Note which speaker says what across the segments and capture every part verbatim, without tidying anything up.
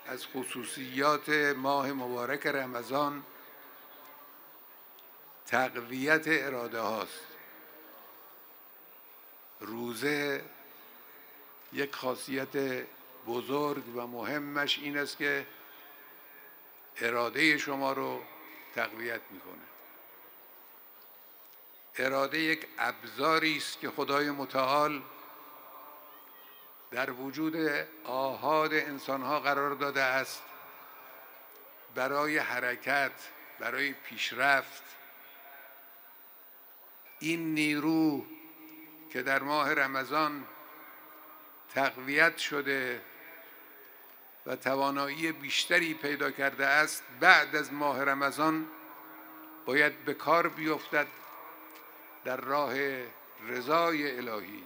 Speaker 1: از خصوصیات ماه مبارک رمضان تقویت اراده هاست. روزه یک خاصیت بزرگ و مهمش این است که اراده شما رو تقویت میکنه. اراده یک ابزاری است که خدای متعال در وجود آحاد انسانها قرار داده است برای حرکت، برای پیشرفت. این نیرو که در ماه رمضان تقویت شده و توانایی بیشتری پیدا کرده است، بعد از ماه رمضان باید به کار بیفتد در راه رضای الهی،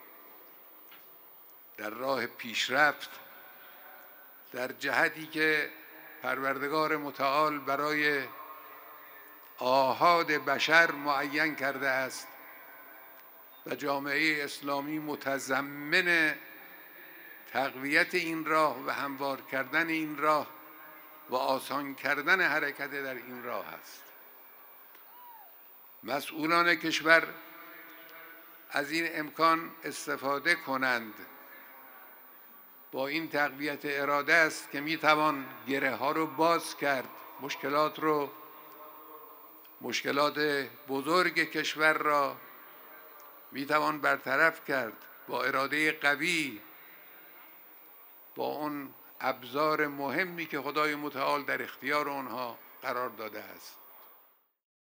Speaker 1: در راه پیشرفت، در جهتی که پروردگار متعال برای آحاد بشر معین کرده است و جامعه اسلامی متضمن تقویت این راه و هموار کردن این راه و آسان کردن حرکت در این راه است. مسئولان کشور از این امکان استفاده کنند. با این تقویت اراده است که میتوان گره ها رو باز کرد، مشکلات رو مشکلات بزرگ کشور را میتوان برطرف کرد با اراده قوی، با اون ابزار مهمی که خدای متعال در اختیار آنها قرار داده است.